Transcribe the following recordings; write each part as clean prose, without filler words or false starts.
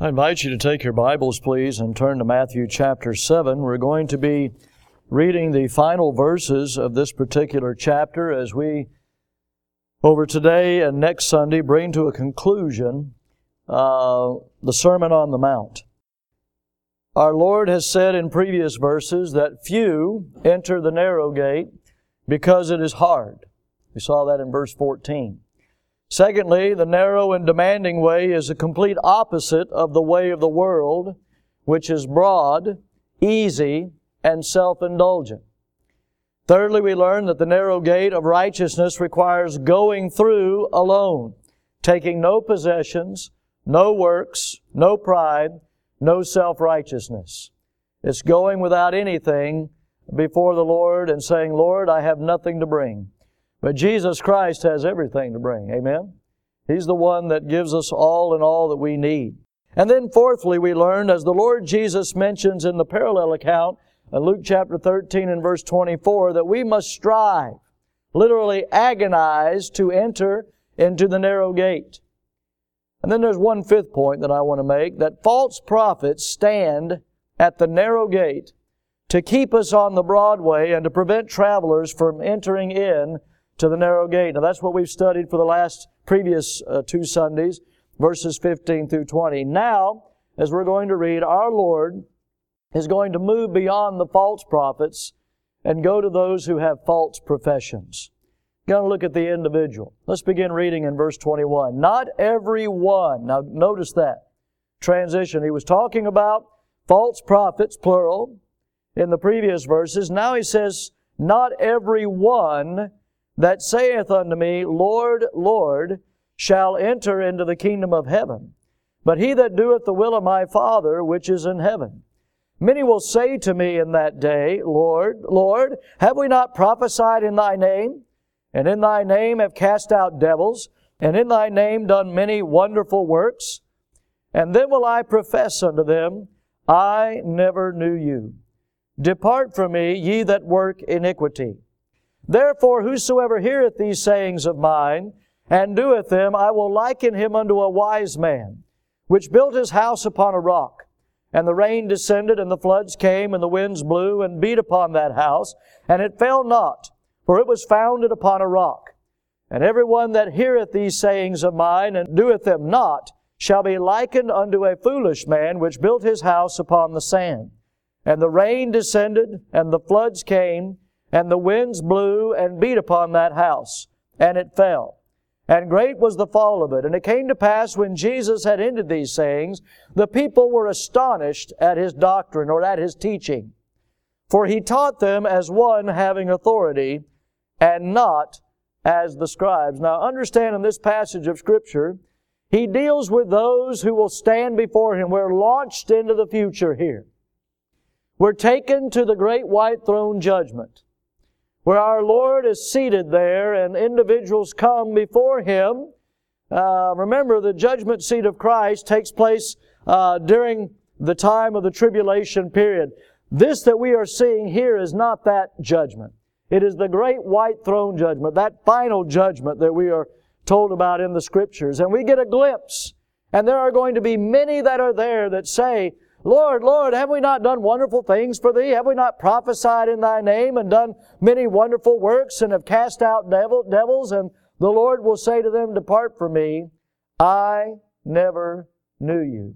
I invite you to take your Bibles, please, and turn to Matthew chapter 7. We're going to be reading the final verses of this particular chapter as we, over today and next Sunday, bring to a conclusion the Sermon on the Mount. Our Lord has said in previous verses that few enter the narrow gate because it is hard. We saw that in verse 14. Secondly, the narrow and demanding way is a complete opposite of the way of the world, which is broad, easy, and self-indulgent. Thirdly, we learn that the narrow gate of righteousness requires going through alone, taking no possessions, no works, no pride, no self-righteousness. It's going without anything before the Lord and saying, Lord, I have nothing to bring. But Jesus Christ has everything to bring. Amen? He's the one that gives us all and all that we need. And then fourthly, we learn, as the Lord Jesus mentions in the parallel account in Luke chapter 13 and verse 24, that we must strive, literally agonize, to enter into the narrow gate. And then there's one fifth point that I want to make, that false prophets stand at the narrow gate to keep us on the broad way and to prevent travelers from entering in to the narrow gate. Now that's what we've studied for the previous two Sundays, verses 15 through 20. Now, as we're going to read, our Lord is going to move beyond the false prophets and go to those who have false professions. We're going to look at the individual. Let's begin reading in verse 21. Not every one. Now notice that transition. He was talking about false prophets, plural, in the previous verses. Now he says, not every one that saith unto me, Lord, Lord, shall enter into the kingdom of heaven, but he that doeth the will of my Father which is in heaven. Many will say to me in that day, Lord, Lord, have we not prophesied in thy name? And in thy name have cast out devils, and in thy name done many wonderful works? And then will I profess unto them, I never knew you. Depart from me, ye that work iniquity. Therefore, whosoever heareth these sayings of mine, and doeth them, I will liken him unto a wise man, which built his house upon a rock. And the rain descended, and the floods came, and the winds blew, and beat upon that house, and it fell not, for it was founded upon a rock. And every one that heareth these sayings of mine, and doeth them not, shall be likened unto a foolish man, which built his house upon the sand. And the rain descended, and the floods came, and the winds blew and beat upon that house, and it fell. And great was the fall of it. And it came to pass, when Jesus had ended these sayings, the people were astonished at His doctrine, or at His teaching. For He taught them as one having authority, and not as the scribes. Now understand, in this passage of Scripture, He deals with those who will stand before Him. We're launched into the future here. We're taken to the great white throne judgment, where our Lord is seated there and individuals come before Him. Remember, the judgment seat of Christ takes place during the time of the tribulation period. This that we are seeing here is not that judgment. It is the great white throne judgment, that final judgment that we are told about in the Scriptures. And we get a glimpse. And there are going to be many that are there that say, Lord, Lord, have we not done wonderful things for Thee? Have we not prophesied in Thy name and done many wonderful works and have cast out devils? And the Lord will say to them, Depart from me, I never knew you.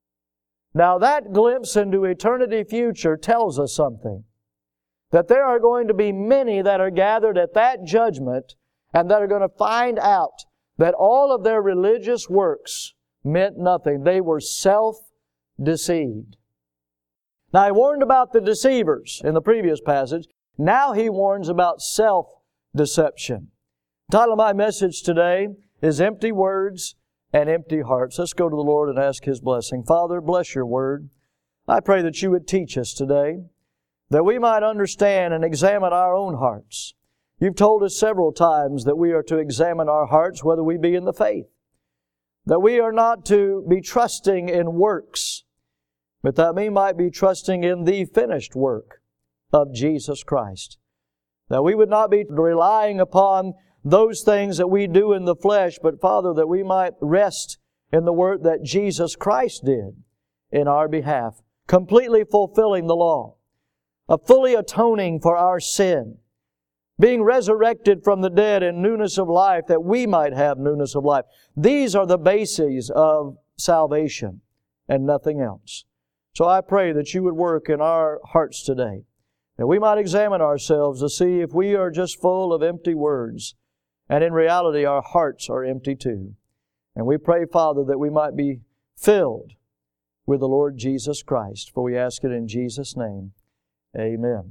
Now that glimpse into eternity future tells us something. That there are going to be many that are gathered at that judgment and that are going to find out that all of their religious works meant nothing. They were self-deceived. Now, He warned about the deceivers in the previous passage. Now He warns about self-deception. The title of my message today is Empty Words and Empty Hearts. Let's go to the Lord and ask His blessing. Father, bless Your Word. I pray that You would teach us today, that we might understand and examine our own hearts. You've told us several times that we are to examine our hearts, whether we be in the faith. That we are not to be trusting in works, but that we might be trusting in the finished work of Jesus Christ. That we would not be relying upon those things that we do in the flesh, but Father, that we might rest in the work that Jesus Christ did in our behalf, completely fulfilling the law, fully atoning for our sin, being resurrected from the dead in newness of life that we might have newness of life. These are the bases of salvation and nothing else. So I pray that you would work in our hearts today, that we might examine ourselves to see if we are just full of empty words, and in reality our hearts are empty too. And we pray, Father, that we might be filled with the Lord Jesus Christ, for we ask it in Jesus' name. Amen.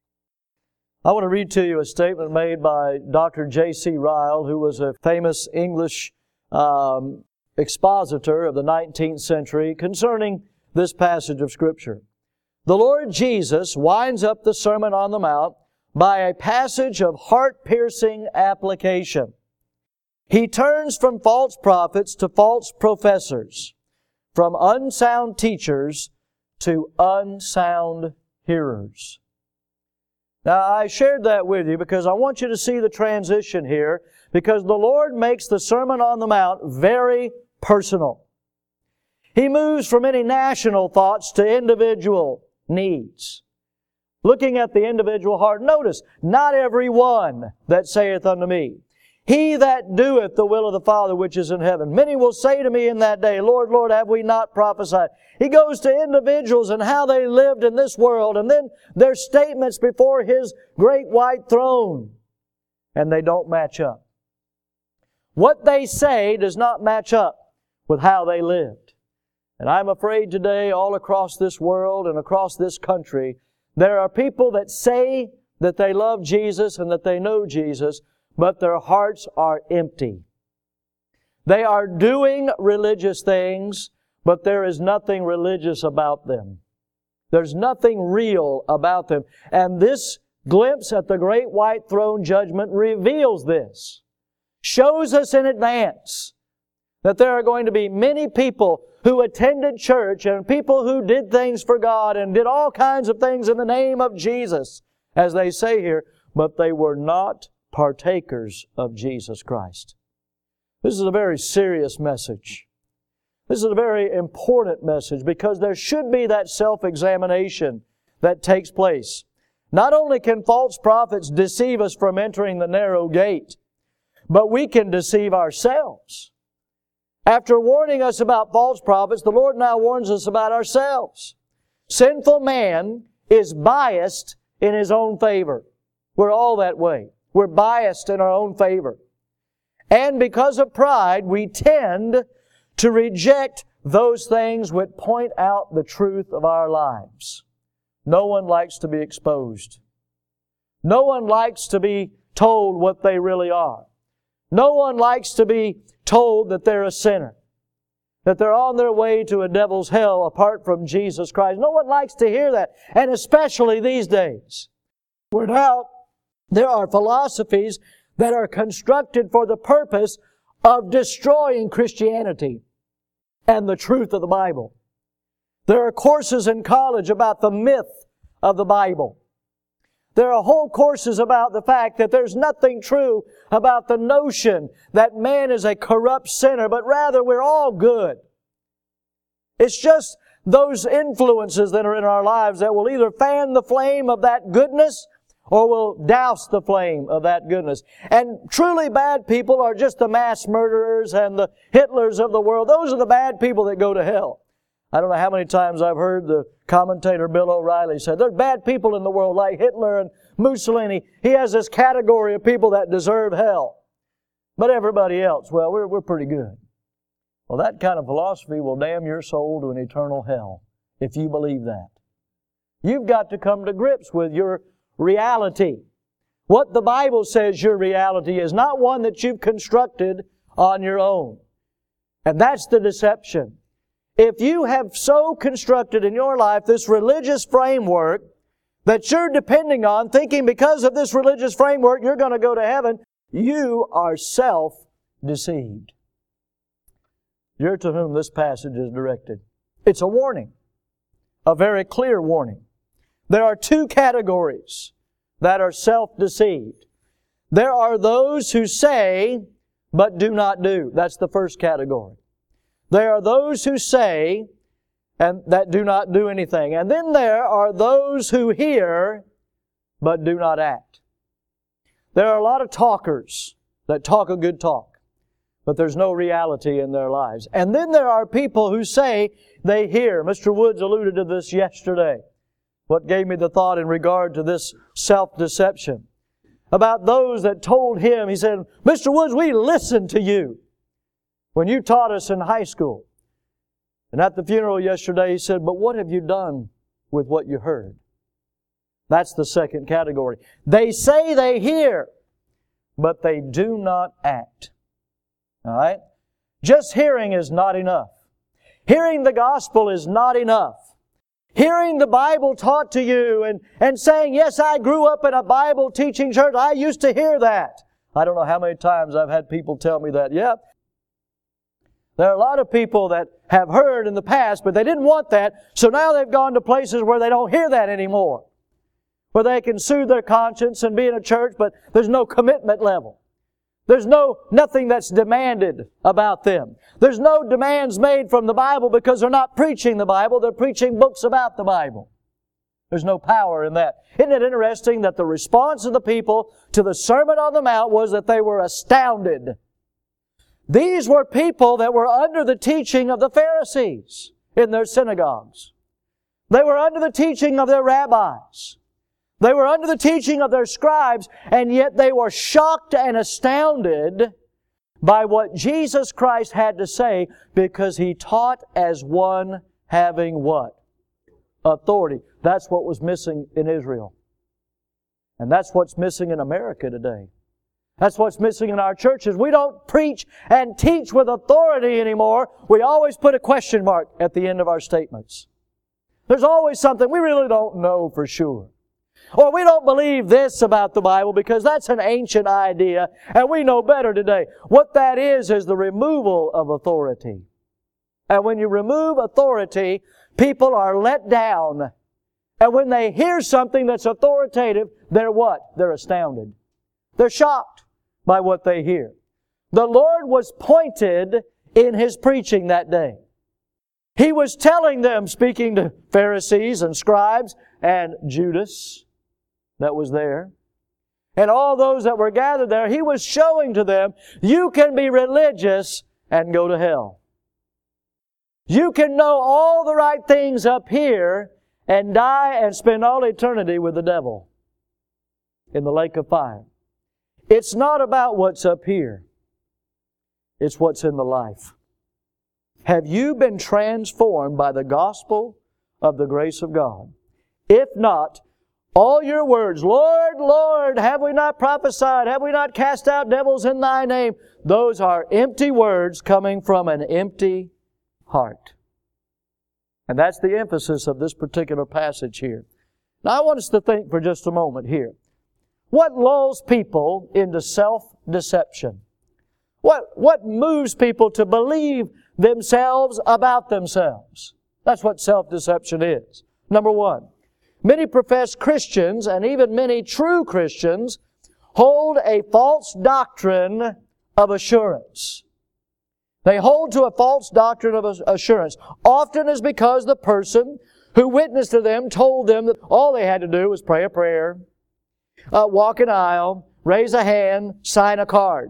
I want to read to you a statement made by Dr. J.C. Ryle, who was a famous English expositor of the 19th century concerning this passage of Scripture. The Lord Jesus winds up the Sermon on the Mount by a passage of heart-piercing application. He turns from false prophets to false professors, from unsound teachers to unsound hearers. Now, I shared that with you because I want you to see the transition here, because the Lord makes the Sermon on the Mount very personal. He moves from any national thoughts to individual needs. Looking at the individual heart, notice, not every one that saith unto me, He that doeth the will of the Father which is in heaven. Many will say to me in that day, Lord, Lord, have we not prophesied? He goes to individuals and how they lived in this world, and then their statements before His great white throne, and they don't match up. What they say does not match up with how they lived. And I'm afraid today, all across this world and across this country, there are people that say that they love Jesus and that they know Jesus, but their hearts are empty. They are doing religious things, but there is nothing religious about them. There's nothing real about them. And this glimpse at the great white throne judgment reveals this. Shows us in advance that there are going to be many people who attended church and people who did things for God and did all kinds of things in the name of Jesus, as they say here, but they were not partakers of Jesus Christ. This is a very serious message. This is a very important message because there should be that self-examination that takes place. Not only can false prophets deceive us from entering the narrow gate, but we can deceive ourselves. After warning us about false prophets, the Lord now warns us about ourselves. Sinful man is biased in his own favor. We're all that way. We're biased in our own favor. And because of pride, we tend to reject those things which point out the truth of our lives. No one likes to be exposed. No one likes to be told what they really are. No one likes to be told that they're a sinner, that they're on their way to a devil's hell apart from Jesus Christ. No one likes to hear that, and especially these days, where now there are philosophies that are constructed for the purpose of destroying Christianity and the truth of the Bible. There are courses in college about the myth of the Bible. There are whole courses about the fact that there's nothing true about the notion that man is a corrupt sinner, but rather we're all good. It's just those influences that are in our lives that will either fan the flame of that goodness or will douse the flame of that goodness. And truly bad people are just the mass murderers and the Hitlers of the world. Those are the bad people that go to hell. I don't know how many times I've heard the commentator Bill O'Reilly say, there's bad people in the world like Hitler and Mussolini. He has this category of people that deserve hell. But everybody else, well, we're pretty good. Well, that kind of philosophy will damn your soul to an eternal hell if you believe that. You've got to come to grips with your reality. What the Bible says your reality is, not one that you've constructed on your own. And that's the deception. If you have so constructed in your life this religious framework that you're depending on, thinking because of this religious framework you're going to go to heaven, you are self-deceived. You're to whom this passage is directed. It's a warning, a very clear warning. There are two categories that are self-deceived. There are those who say but do not do. That's the first category. There are those who say and that do not do anything. And then there are those who hear but do not act. There are a lot of talkers that talk a good talk, but there's no reality in their lives. And then there are people who say they hear. Mr. Woods alluded to this yesterday. What gave me the thought in regard to this self-deception. About those that told him, he said, Mr. Woods, we listened to you when you taught us in high school. And at the funeral yesterday, he said, but what have you done with what you heard? That's the second category. They say they hear, but they do not act. All right? Just hearing is not enough. Hearing the gospel is not enough. Hearing the Bible taught to you and saying, yes, I grew up in a Bible teaching church. I used to hear that. I don't know how many times I've had people tell me that. Yeah. There are a lot of people that have heard in the past, but they didn't want that. So now they've gone to places where they don't hear that anymore. Where they can soothe their conscience and be in a church, but there's no commitment level. There's nothing that's demanded about them. There's no demands made from the Bible because they're not preaching the Bible. They're preaching books about the Bible. There's no power in that. Isn't it interesting that the response of the people to the Sermon on the Mount was that they were astounded? These were people that were under the teaching of the Pharisees in their synagogues. They were under the teaching of their rabbis. They were under the teaching of their scribes, and yet they were shocked and astounded by what Jesus Christ had to say because He taught as one having what? Authority. That's what was missing in Israel. And that's what's missing in America today. That's what's missing in our churches. We don't preach and teach with authority anymore. We always put a question mark at the end of our statements. There's always something we really don't know for sure. Or we don't believe this about the Bible because that's an ancient idea and we know better today. What that is the removal of authority. And when you remove authority, people are let down. And when they hear something that's authoritative, they're what? They're astounded. They're shocked by what they hear. The Lord was pointed in His preaching that day. He was telling them, speaking to Pharisees and scribes and Judas that was there, and all those that were gathered there, He was showing to them, you can be religious and go to hell. You can know all the right things up here and die and spend all eternity with the devil in the lake of fire. It's not about what's up here. It's what's in the life. Have you been transformed by the gospel of the grace of God? If not, all your words, Lord, Lord, have we not prophesied? Have we not cast out devils in Thy name? Those are empty words coming from an empty heart. And that's the emphasis of this particular passage here. Now I want us to think for just a moment here. What lulls people into self-deception? What moves people to believe themselves about themselves? That's what self-deception is. Number one, many professed Christians, and even many true Christians, hold a false doctrine of assurance. They hold to a false doctrine of assurance. Often is because the person who witnessed to them told them that all they had to do was pray a prayer, walk an aisle, raise a hand, sign a card.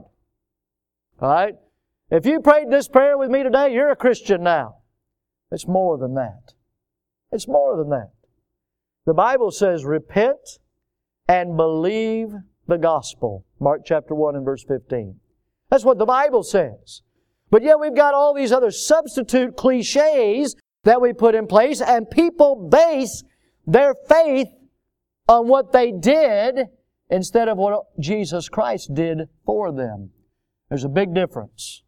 All right? If you prayed this prayer with me today, you're a Christian now. It's more than that. It's more than that. The Bible says, repent and believe the gospel. Mark chapter 1 and verse 15. That's what the Bible says. But yet we've got all these other substitute cliches that we put in place, and people base their faith on what they did instead of what Jesus Christ did for them. There's a big difference.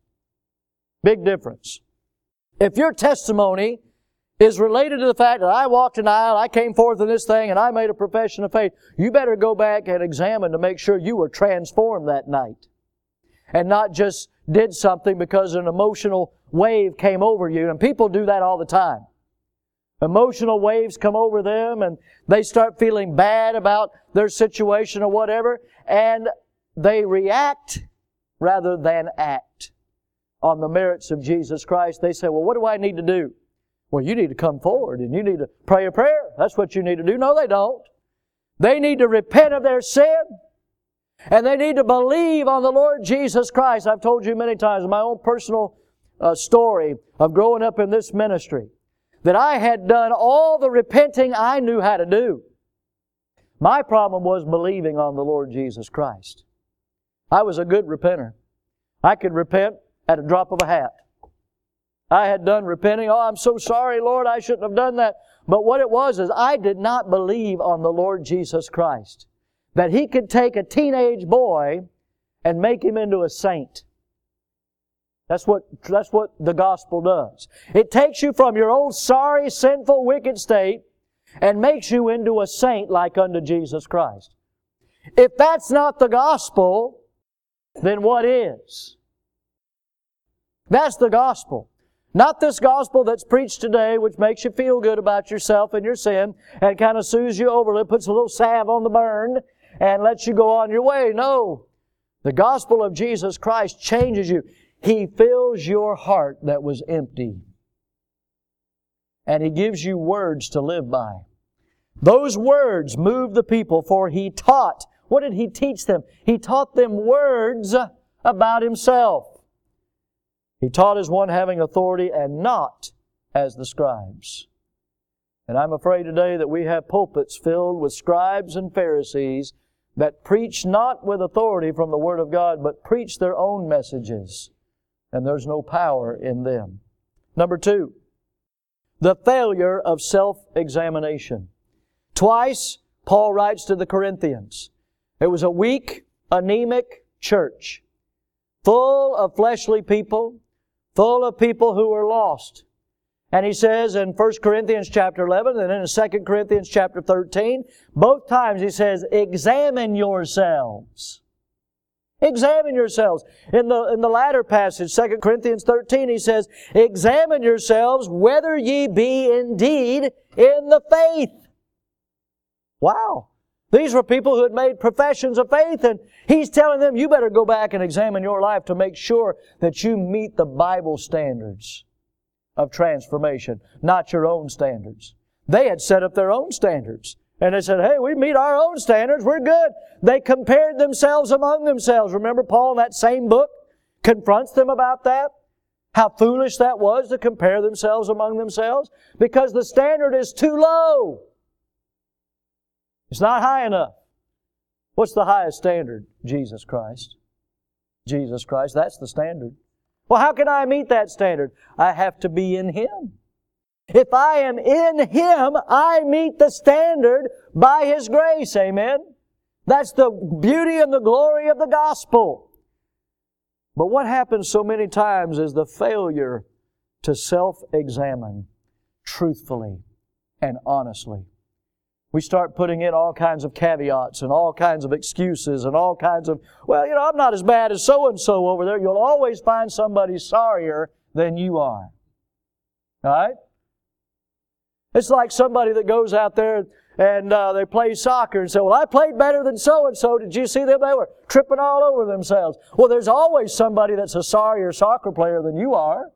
Big difference. If your testimony is related to the fact that I walked an aisle, I came forth in this thing, and I made a profession of faith, you better go back and examine to make sure you were transformed that night. And not just did something because an emotional wave came over you. And people do that all the time. Emotional waves come over them and they start feeling bad about their situation or whatever. And they react rather than act. on the merits of Jesus Christ, they say, well, what do I need to do? Well, you need to come forward and you need to pray a prayer. That's what you need to do. No, they don't. They need to repent of their sin and they need to believe on the Lord Jesus Christ. I've told you many times in my own personal story of growing up in this ministry that I had done all the repenting I knew how to do. My problem was believing on the Lord Jesus Christ. I was a good repenter. I could repent at a drop of a hat. I had done repenting. Oh, I'm so sorry, Lord, I shouldn't have done that. But what it was is I did not believe on the Lord Jesus Christ. That He could take a teenage boy and make him into a saint. That's what the gospel does. It takes you from your old sorry, sinful, wicked state and makes you into a saint like unto Jesus Christ. If that's not the gospel, then what is? That's the gospel. Not this gospel that's preached today, which makes you feel good about yourself and your sin and kind of soothes you over, puts a little salve on the burn and lets you go on your way. No. The gospel of Jesus Christ changes you. He fills your heart that was empty. And He gives you words to live by. Those words move the people, for He taught. What did He teach them? He taught them words about Himself. He taught as one having authority and not as the scribes. And I'm afraid today that we have pulpits filled with scribes and Pharisees that preach not with authority from the Word of God, but preach their own messages. And there's no power in them. Number 2, the failure of self-examination. Twice, Paul writes to the Corinthians. It was a weak, anemic church, full of fleshly people, full of people who were lost. And he says in 1 Corinthians chapter 11 and in 2 Corinthians chapter 13, both times he says, examine yourselves. Examine yourselves. In the latter passage, 2 Corinthians 13, he says, examine yourselves whether ye be indeed in the faith. Wow. These were people who had made professions of faith, and he's telling them, you better go back and examine your life to make sure that you meet the Bible standards of transformation, not your own standards. They had set up their own standards. And they said, hey, we meet our own standards, we're good. They compared themselves among themselves. Remember Paul in that same book confronts them about that? How foolish that was to compare themselves among themselves? Because the standard is too low. It's not high enough. What's the highest standard? Jesus Christ. Jesus Christ, that's the standard. Well, how can I meet that standard? I have to be in Him. If I am in Him, I meet the standard by His grace. Amen? That's the beauty and the glory of the gospel. But what happens so many times is the failure to self-examine truthfully and honestly. We start putting in all kinds of caveats and all kinds of excuses and all kinds of, well, I'm not as bad as so-and-so over there. You'll always find somebody sorrier than you are. All right? It's like somebody that goes out there and they play soccer and say, well, I played better than so-and-so. Did you see them? They were tripping all over themselves. Well, there's always somebody that's a sorrier soccer player than you are.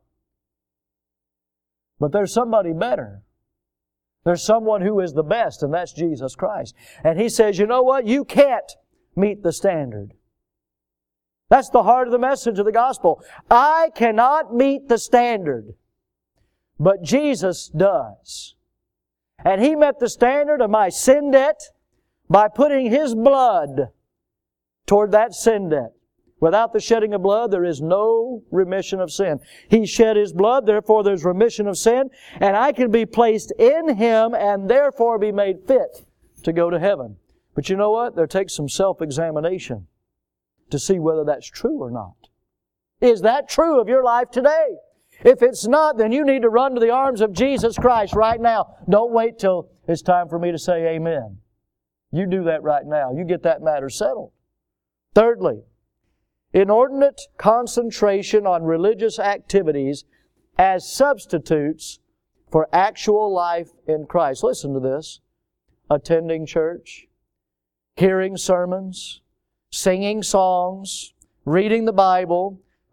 But there's somebody better. There's someone who is the best, and that's Jesus Christ. And He says, you know what? You can't meet the standard. That's the heart of the message of the gospel. I cannot meet the standard, but Jesus does. And He met the standard of my sin debt by putting His blood toward that sin debt. Without the shedding of blood, there is no remission of sin. He shed His blood, therefore there's remission of sin, and I can be placed in Him and therefore be made fit to go to heaven. But you know what? There takes some self-examination to see whether that's true or not. Is that true of your life today? If it's not, then you need to run to the arms of Jesus Christ right now. Don't wait till it's time for me to say amen. You do that right now. You get that matter settled. Thirdly, inordinate concentration on religious activities as substitutes for actual life in Christ. Listen to this. Attending church, hearing sermons, singing songs, reading the Bible,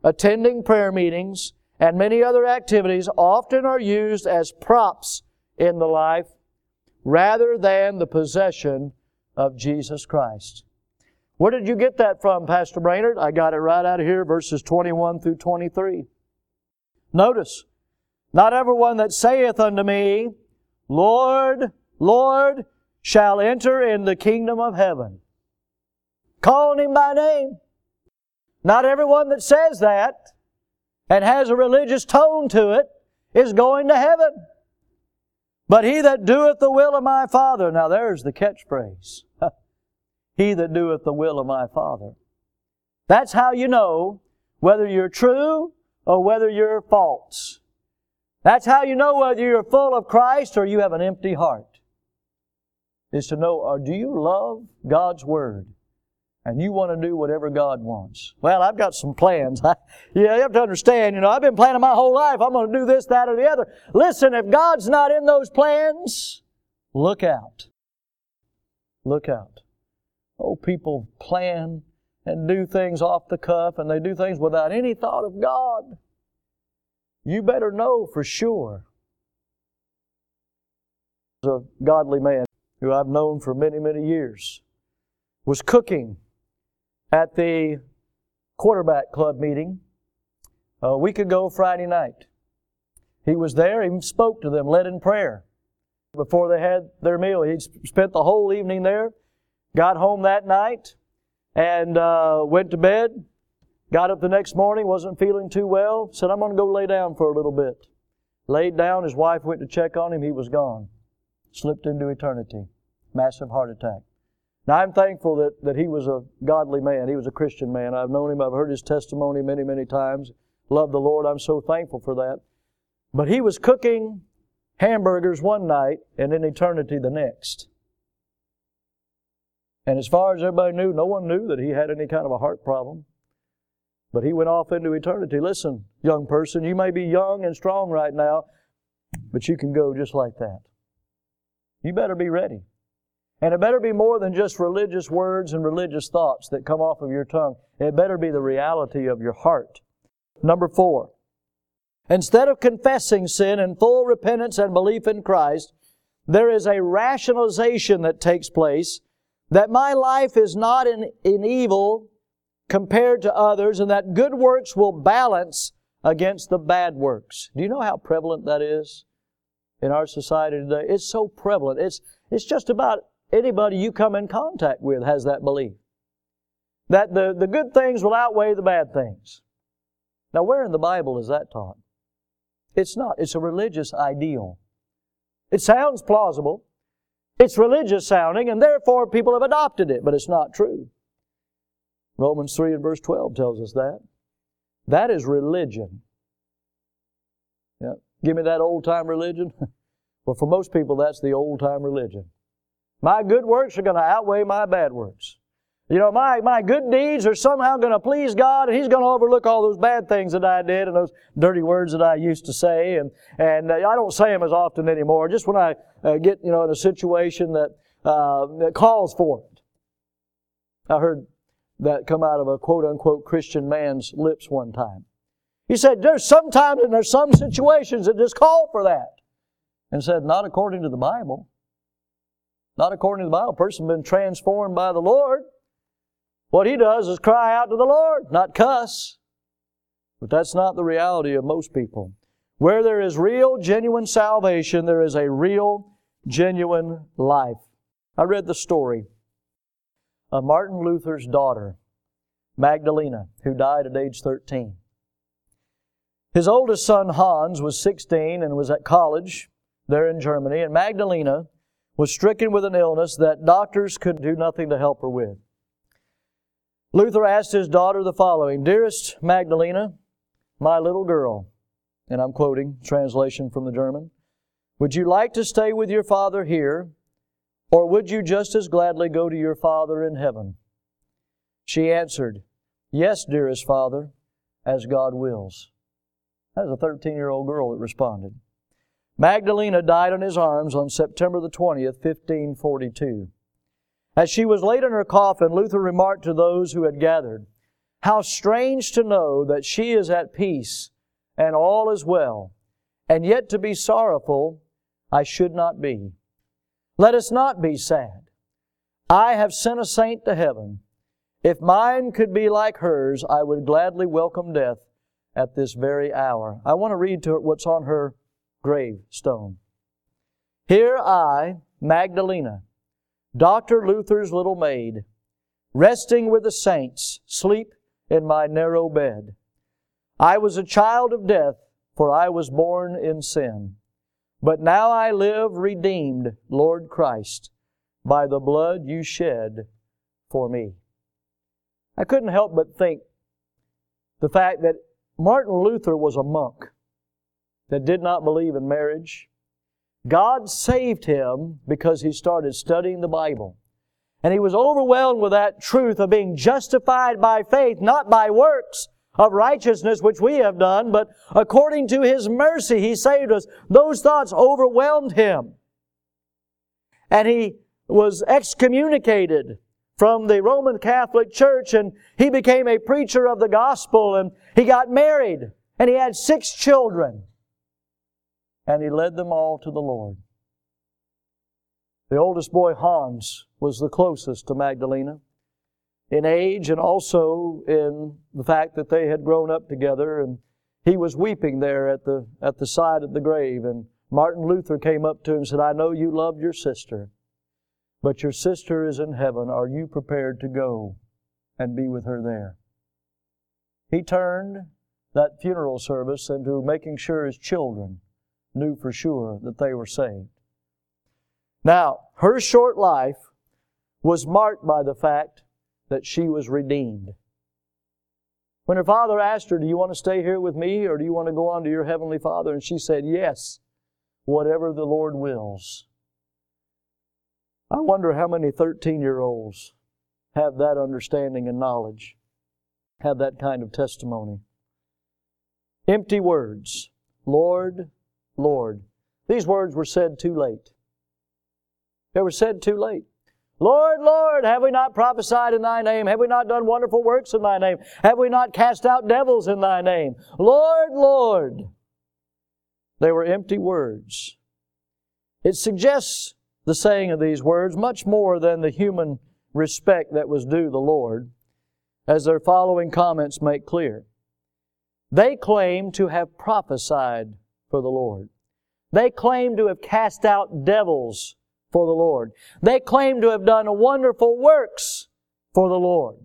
attending prayer meetings, and many other activities often are used as props in the life rather than the possession of Jesus Christ. Where did you get that from, Pastor Brainerd? I got it right out of here, verses 21 through 23. Notice, not everyone that saith unto me, Lord, Lord, shall enter in the kingdom of heaven. Calling Him by name. Not everyone that says that and has a religious tone to it is going to heaven. But he that doeth the will of my Father. Now there's the catchphrase. He that doeth the will of my Father. That's how you know whether you're true or whether you're false. That's how you know whether you're full of Christ or you have an empty heart. Is to know, or do you love God's Word? And you want to do whatever God wants. Well, I've got some plans. You have to understand, I've been planning my whole life. I'm going to do this, that, or the other. Listen, if God's not in those plans, look out. Look out. Oh, people plan and do things off the cuff, and they do things without any thought of God. You better know for sure. There's a godly man who I've known for many, many years was cooking at the quarterback club meeting a week ago Friday night. He was there, he spoke to them, led in prayer. Before they had their meal, he'd spent the whole evening there, got home that night, and went to bed, got up the next morning, wasn't feeling too well, said, I'm going to go lay down for a little bit. Laid down, his wife went to check on him, he was gone. Slipped into eternity. Massive heart attack. Now, I'm thankful that he was a godly man. He was a Christian man. I've known him. I've heard his testimony many, many times. Love the Lord. I'm so thankful for that. But he was cooking hamburgers one night and in eternity the next. And as far as everybody knew, no one knew that he had any kind of a heart problem. But he went off into eternity. Listen, young person, you may be young and strong right now, but you can go just like that. You better be ready. And it better be more than just religious words and religious thoughts that come off of your tongue. It better be the reality of your heart. Number 4. Instead of confessing sin in full repentance and belief in Christ, there is a rationalization that takes place that my life is not in evil compared to others and that good works will balance against the bad works. Do you know how prevalent that is in our society today? It's so prevalent. It's just about anybody you come in contact with has that belief. That the good things will outweigh the bad things. Now, where in the Bible is that taught? It's not. It's a religious ideal. It sounds plausible. It's religious sounding, and therefore people have adopted it, but it's not true. Romans 3 and verse 12 tells us that. That is religion. Yeah. Give me that old-time religion. Well, for most people, that's the old-time religion. My good works are going to outweigh my bad works. My good deeds are somehow going to please God, and He's going to overlook all those bad things that I did and those dirty words that I used to say. And I don't say them as often anymore, just when I get in a situation that calls for it. I heard that come out of a quote-unquote Christian man's lips one time. He said, there's some times and there's some situations that just call for that. And said, not according to the Bible. Not according to the Bible. A person has been transformed by the Lord. What he does is cry out to the Lord, not cuss. But that's not the reality of most people. Where there is real, genuine salvation, there is a real, genuine life. I read the story of Martin Luther's daughter, Magdalena, who died at age 13. His oldest son, Hans, was 16 and was at college there in Germany, and Magdalena was stricken with an illness that doctors could do nothing to help her with. Luther asked his daughter the following, Dearest Magdalena, my little girl, and I'm quoting translation from the German, would you like to stay with your father here, or would you just as gladly go to your Father in heaven? She answered, Yes, dearest Father, as God wills. That was a 13-year-old girl that responded. Magdalena died in his arms on September the 20th, 1542. As she was laid in her coffin, Luther remarked to those who had gathered, How strange to know that she is at peace and all is well, and yet to be sorrowful I should not be. Let us not be sad. I have sent a saint to heaven. If mine could be like hers, I would gladly welcome death at this very hour. I want to read to her what's on her gravestone. Here I, Magdalena, Dr. Luther's little maid, resting with the saints, sleep in my narrow bed. I was a child of death, for I was born in sin. But now I live redeemed, Lord Christ, by the blood You shed for me. I couldn't help but think the fact that Martin Luther was a monk that did not believe in marriage. God saved him because he started studying the Bible. And he was overwhelmed with that truth of being justified by faith, not by works of righteousness which we have done, but according to His mercy He saved us. Those thoughts overwhelmed him. And he was excommunicated from the Roman Catholic Church, and he became a preacher of the gospel, and he got married, and he had 6 children. And he led them all to the Lord. The oldest boy, Hans, was the closest to Magdalena in age and also in the fact that they had grown up together, and he was weeping there at the side of the grave. And Martin Luther came up to him and said, I know you loved your sister, but your sister is in heaven. Are you prepared to go and be with her there? He turned that funeral service into making sure his children knew for sure that they were saved. Now, her short life was marked by the fact that she was redeemed. When her father asked her, do you want to stay here with me or do you want to go on to your heavenly Father? And she said, yes, whatever the Lord wills. I wonder how many 13-year-olds have that understanding and knowledge, have that kind of testimony. Empty words. Lord, Lord. These words were said too late. They were said too late. Lord, Lord, have we not prophesied in Thy name? Have we not done wonderful works in Thy name? Have we not cast out devils in Thy name? Lord, Lord. They were empty words. It suggests the saying of these words much more than the human respect that was due the Lord, as their following comments make clear. They claim to have prophesied for the Lord. They claim to have cast out devils for the Lord. They claim to have done wonderful works for the Lord.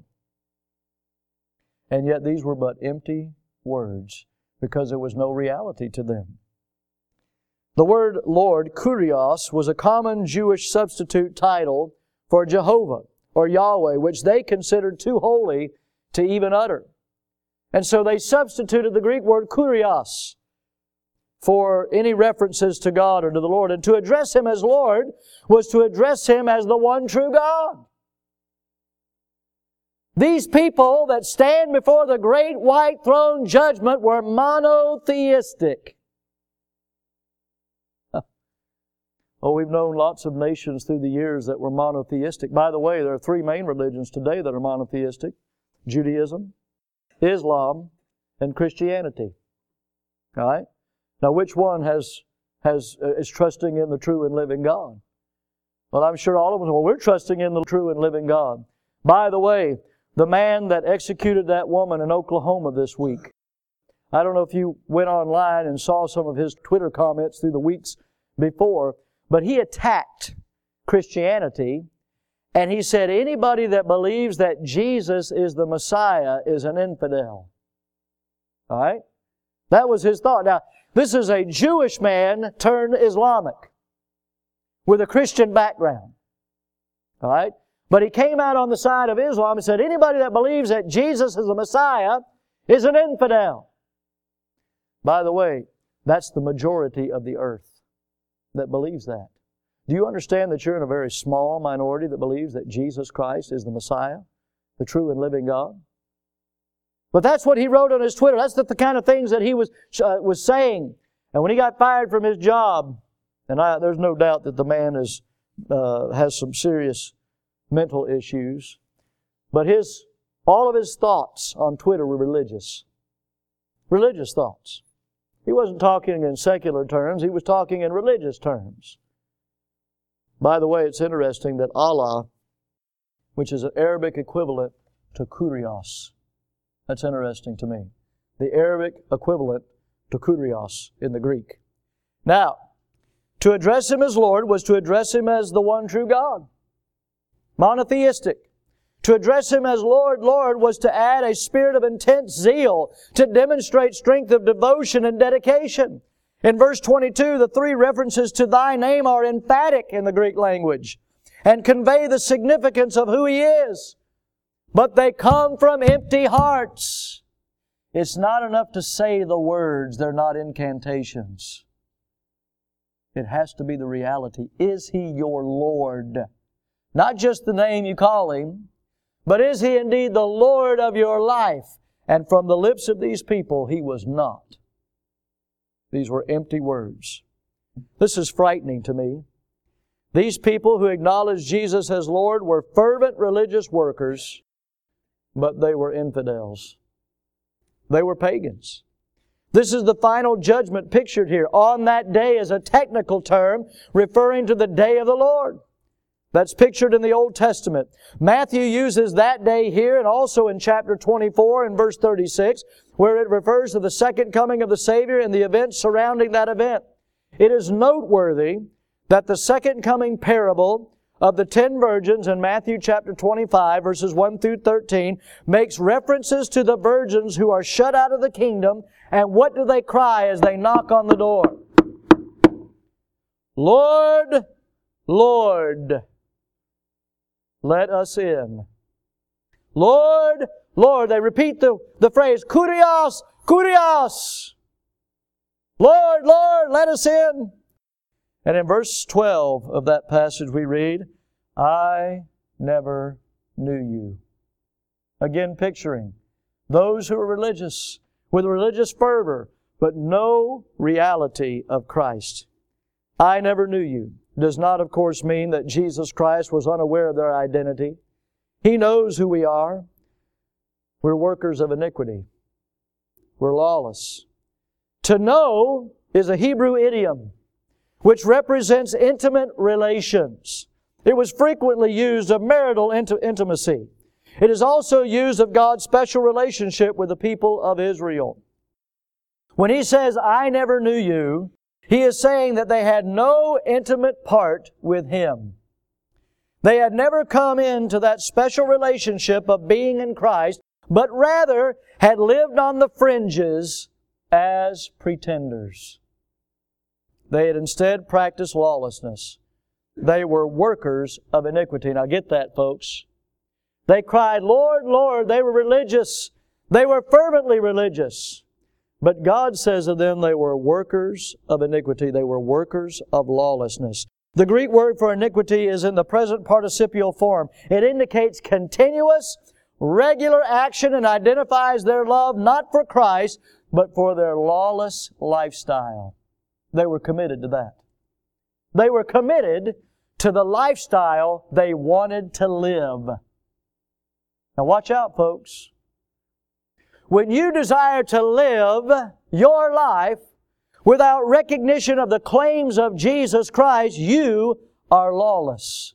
And yet these were but empty words because there was no reality to them. The word Lord, Kurios, was a common Jewish substitute title for Jehovah or Yahweh, which they considered too holy to even utter. And so they substituted the Greek word Kurios for any references to God or to the Lord. And to address Him as Lord was to address Him as the one true God. These people that stand before the great white throne judgment were monotheistic. Oh, we've known lots of nations through the years that were monotheistic. By the way, there are 3 main religions today that are monotheistic: Judaism, Islam, and Christianity. All right? Now, which one is trusting in the true and living God? Well, I'm sure all of us, well, we're trusting in the true and living God. By the way, the man that executed that woman in Oklahoma this week, I don't know if you went online and saw some of his Twitter comments through the weeks before, but he attacked Christianity, and he said anybody that believes that Jesus is the Messiah is an infidel. All right? That was his thought. Now, this is a Jewish man turned Islamic with a Christian background. All right? But he came out on the side of Islam and said anybody that believes that Jesus is the Messiah is an infidel. By the way, that's the majority of the earth that believes that. Do you understand that you're in a very small minority that believes that Jesus Christ is the Messiah, the true and living God? But that's what he wrote on his Twitter. That's the kind of things that he was saying. And when he got fired from his job, and there's no doubt that the man has some serious mental issues, but his All of his thoughts on Twitter were religious. Religious thoughts. He wasn't talking in secular terms. He was talking in religious terms. By the way, it's interesting that Allah, which is an Arabic equivalent to Kurios. That's interesting to me. The Arabic equivalent to Kurios in the Greek. Now, to address Him as Lord was to address Him as the one true God. Monotheistic. To address Him as Lord, Lord was to add a spirit of intense zeal to demonstrate strength of devotion and dedication. In verse 22, the three references to Thy name are emphatic in the Greek language and convey the significance of who He is. But they come from empty hearts. It's not enough to say the words. They're not incantations. It has to be the reality. Is He your Lord? Not just the name you call Him, but is He indeed the Lord of your life? And from the lips of these people, He was not. These were empty words. This is frightening to me. These people who acknowledged Jesus as Lord were fervent religious workers, but they were infidels. They were pagans. This is the final judgment pictured here. On that day is a technical term referring to the day of the Lord. That's pictured in the Old Testament. Matthew uses that day here and also in chapter 24 and verse 36, where it refers to the second coming of the Savior and the events surrounding that event. It is noteworthy that the second coming parable of the 10 virgins in Matthew chapter 25, verses 1 through 13, makes references to the virgins who are shut out of the kingdom. And what do they cry as they knock on the door? Lord, Lord, let us in. Lord, Lord. They repeat the phrase, Kurios, Kurios. Lord, Lord, let us in. And in verse 12 of that passage we read, I never knew you. Again picturing those who are religious, with religious fervor, but no reality of Christ. I never knew you does not, of course, mean that Jesus Christ was unaware of their identity. He knows who we are. We're workers of iniquity. We're lawless. To know is a Hebrew idiom which represents intimate relations. It was frequently used of marital intimacy. It is also used of God's special relationship with the people of Israel. When He says, I never knew you, He is saying that they had no intimate part with Him. They had never come into that special relationship of being in Christ, but rather had lived on the fringes as pretenders. They had instead practiced lawlessness. They were workers of iniquity. Now get that, folks. They cried, Lord, Lord. They were religious. They were fervently religious. But God says of them they were workers of iniquity. They were workers of lawlessness. The Greek word for iniquity is in the present participial form. It indicates continuous, regular action and identifies their love not for Christ, but for their lawless lifestyle. They were committed to that. They were committed to the lifestyle they wanted to live. Now watch out, folks. When you desire to live your life without recognition of the claims of Jesus Christ, you are lawless.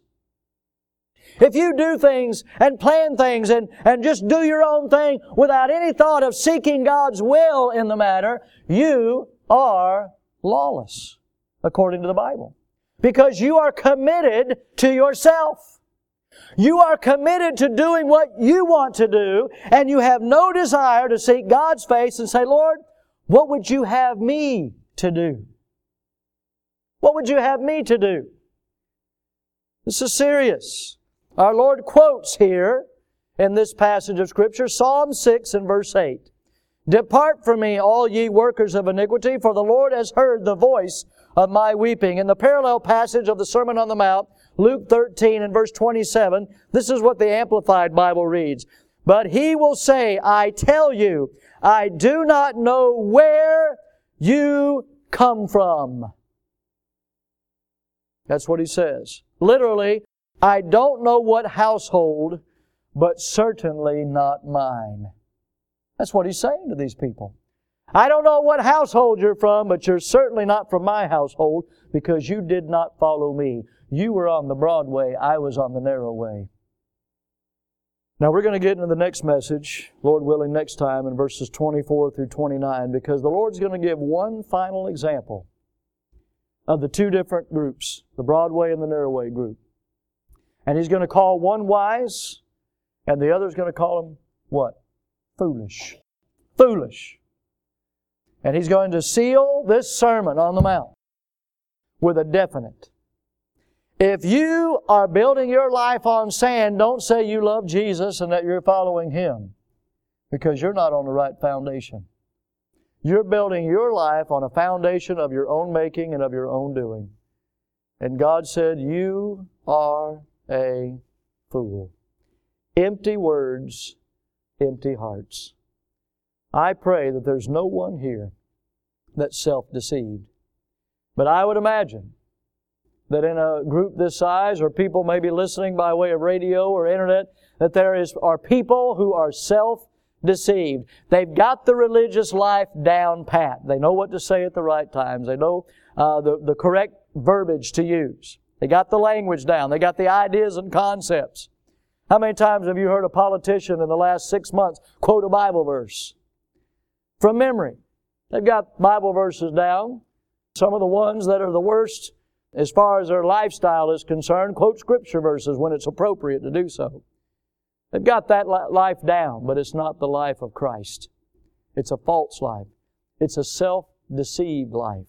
If you do things and plan things and just do your own thing without any thought of seeking God's will in the matter, you are lawless, according to the Bible. Because you are committed to yourself. You are committed to doing what you want to do, and you have no desire to seek God's face and say, Lord, what would you have me to do? What would you have me to do? This is serious. Our Lord quotes here in this passage of Scripture, Psalm 6 and verse 8. Depart from me, all ye workers of iniquity, for the Lord has heard the voice of my weeping. In the parallel passage of the Sermon on the Mount, Luke 13 and verse 27, this is what the Amplified Bible reads. But He will say, I tell you, I do not know where you come from. That's what He says. Literally, I don't know what household but certainly not mine. That's what He's saying to these people. I don't know what household you're from, but you're certainly not from my household because you did not follow me. You were on the broad way. I was on the narrow way. Now we're going to get into the next message, Lord willing, next time in verses 24 through 29, because the Lord's going to give one final example of the two different groups, the broad way and the narrow way group. And He's going to call one wise, and the other's going to call him what? Foolish. Foolish. And He's going to seal this Sermon on the Mount with a definite. If you are building your life on sand, don't say you love Jesus and that you're following Him, because you're not on the right foundation. You're building your life on a foundation of your own making and of your own doing. And God said, you are a fool. Empty words, empty hearts. I pray that there's no one here that's self-deceived. But I would imagine that in a group this size, or people maybe listening by way of radio or internet, that there are people who are self-deceived. They've got the religious life down pat. They know what to say at the right times. They know the correct verbiage to use. They got the language down. They got the ideas and concepts. How many times have you heard a politician in the last 6 months quote a Bible verse from memory? They've got Bible verses down. Some of the ones that are the worst as far as their lifestyle is concerned quote Scripture verses when it's appropriate to do so. They've got that life down, but it's not the life of Christ. It's a false life. It's a self-deceived life.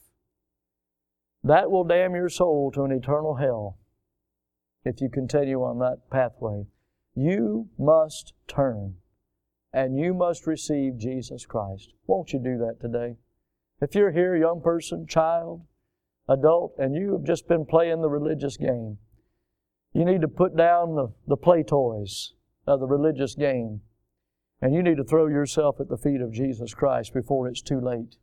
That will damn your soul to an eternal hell if you continue on that pathway. You must turn, and you must receive Jesus Christ. Won't you do that today? If you're here, young person, child, adult, and you have just been playing the religious game, you need to put down the play toys of the religious game, and you need to throw yourself at the feet of Jesus Christ before it's too late.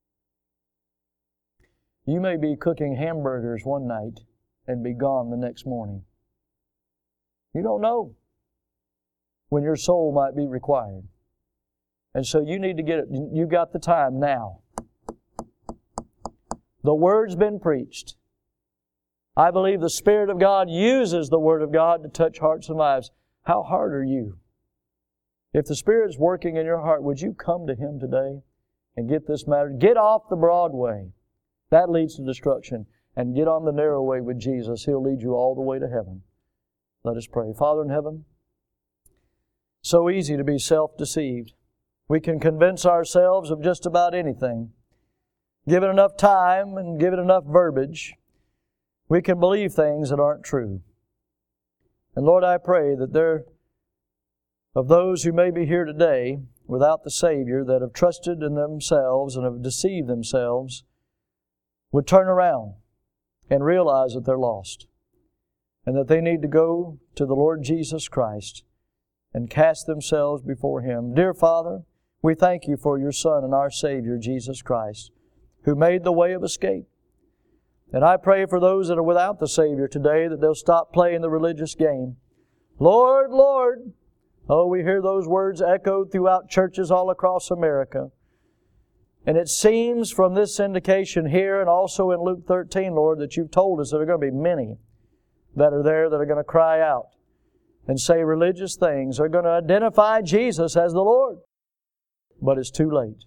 You may be cooking hamburgers one night and be gone the next morning. You don't know when your soul might be required. And so you need to get it. You got the time now. The Word's been preached. I believe the Spirit of God uses the Word of God to touch hearts and lives. How hard are you? If the Spirit's working in your heart, would you come to Him today and get this matter? Get off the broad way. That leads to destruction. And get on the narrow way with Jesus. He'll lead you all the way to heaven. Let us pray. Father in heaven, so easy to be self-deceived. We can convince ourselves of just about anything. Give it enough time and give it enough verbiage, we can believe things that aren't true. And Lord, I pray that of those who may be here today without the Savior, that have trusted in themselves and have deceived themselves, would turn around and realize that they're lost and that they need to go to the Lord Jesus Christ and cast themselves before Him. Dear Father, we thank You for Your Son and our Savior, Jesus Christ, who made the way of escape. And I pray for those that are without the Savior today that they'll stop playing the religious game. Lord, Lord. Oh, we hear those words echoed throughout churches all across America. And it seems from this indication here and also in Luke 13, Lord, that You've told us there are going to be many that are there that are going to cry out and say religious things. They're going to identify Jesus as the Lord. But it's too late.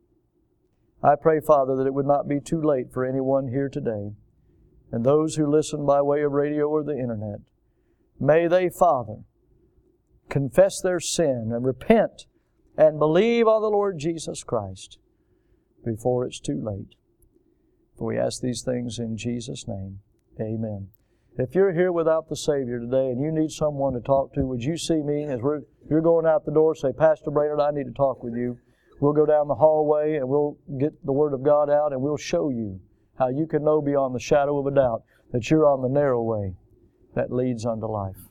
I pray, Father, that it would not be too late for anyone here today. And those who listen by way of radio or the internet, may they, Father, confess their sin and repent and believe on the Lord Jesus Christ before it's too late. For we ask these things in Jesus' name. Amen. If you're here without the Savior today and you need someone to talk to, would you see me as you're going out the door, say, Pastor Brainerd, I need to talk with you. We'll go down the hallway and we'll get the Word of God out and we'll show you how you can know beyond the shadow of a doubt that you're on the narrow way that leads unto life.